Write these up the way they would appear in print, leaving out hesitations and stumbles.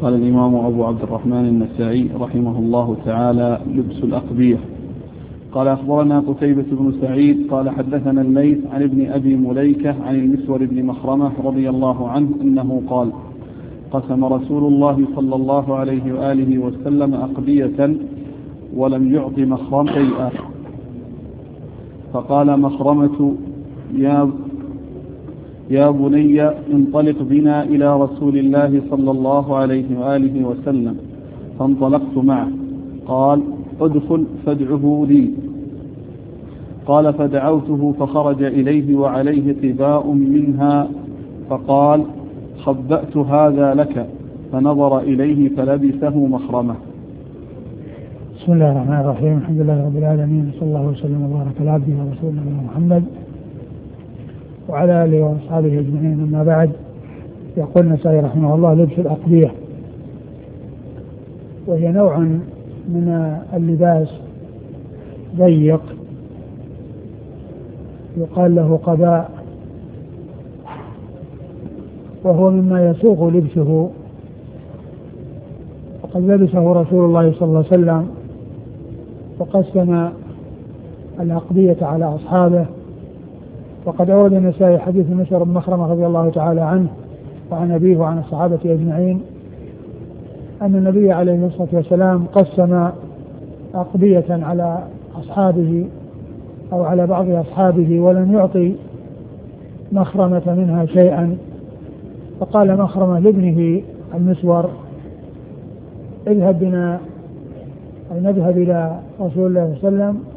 قال الإمام أبو عبد الرحمن النسائي رحمه الله تعالى: لبس الأقبية. قال أخبرنا قتيبة بن سعيد قال حدثنا الليث عن ابن أبي مليكة عن المسور بن مخرمة رضي الله عنه أنه قال: قسم رسول الله صلى الله عليه وآله وسلم أقبية ولم يعط مخرم شيئا، فقال مخرمة: يا بني انطلق بنا إلى رسول الله صلى الله عليه وآله وسلم، فانطلقت معه. قال: ادخل فادعه لي. قال: فدعوته فخرج إليه وعليه قباء منها، فقال: خبأت هذا لك، فنظر إليه فلبسه مخرمة. بسم الله الرحمن الرحيم. الحمد لله رب العالمين، صلى الله وسلم وبارك على عبده ورسوله محمد وعلى آله وأصحابه أجمعين. أما بعد، يقول النسائي رحمه الله: لبس الأقبية، وهي نوع من اللباس ضيق يقال له قباء، وهو مما يسوغ لبسه، وقد لبسه رسول الله صلى الله عليه وسلم وقسم الأقبية على أصحابه. وقد أورد النسائي حديث مسور بن مخرمة رضي الله تعالى عنه وعن أبيه وعن الصحابة أجمعين أن النبي عليه الصلاة والسلام قسم أقبية على أصحابه أو على بعض أصحابه ولم يعطي مخرمة منها شيئا، فقال مخرمة لابنه المسور: اذهب بنا أو نذهب إلى رسول الله صلى الله عليه وسلم.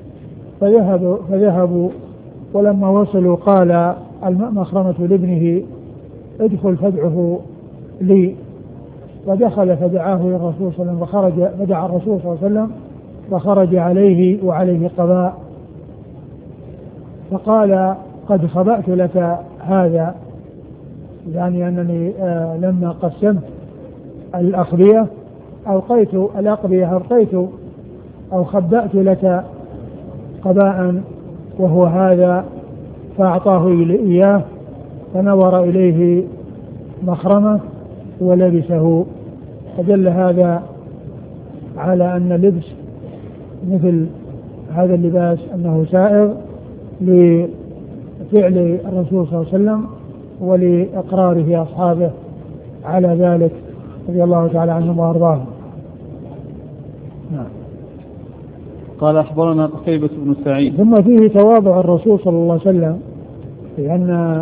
فذهبوا، ولما وصلوا قال مخرمة لابنه: ادخل فادعه لي. ودخل فدعاه إلى الرسول صلى الله عليه وسلم، فدعا الرسول صلى الله عليه وسلم فخرج عليه وعليه قباء، فقال: قد خبأت لك هذا، يعني أنني لما قسمت الأقبية ألقيت الأقبية أو خبأت لك قباء وهو هذا، فأعطاه إياه، فنظر إليه مخرمة ولبسه. فدل هذا على أن اللبس مثل هذا اللباس أنه سائغ لفعل الرسول صلى الله عليه وسلم ولإقراره أصحابه على ذلك رضي الله تعالى عنهم وأرضاهم. نعم. قال أخبرنا قتيبة بن سعيد. ثم فيه تواضع الرسول صلى الله عليه وسلم، لأن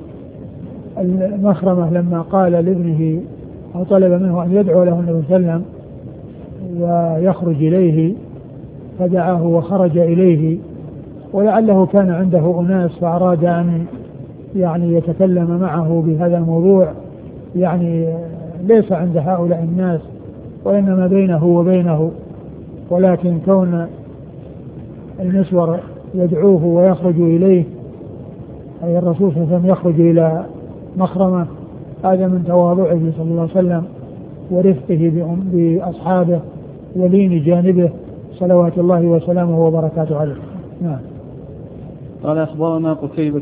المخرمة لما قال لابنه أو طلب منه أن يدعو له النبي صلى الله عليه وسلم ويخرج إليه، فدعاه وخرج إليه، ولعله كان عنده أناس فأراد أن يتكلم معه بهذا الموضوع، ليس عند هؤلاء الناس وإنما بينه وبينه، ولكن كون المسور يدعوه ويخرج إليه، أي الرسول صلى الله عليه وسلم يخرج إلى مخرمة، هذا من تواضعه صلى الله عليه وسلم ورفقه بأصحابه ولين جانبه صلوات الله وسلامه وبركاته عليه. نعم. قال أخبرنا قتيبة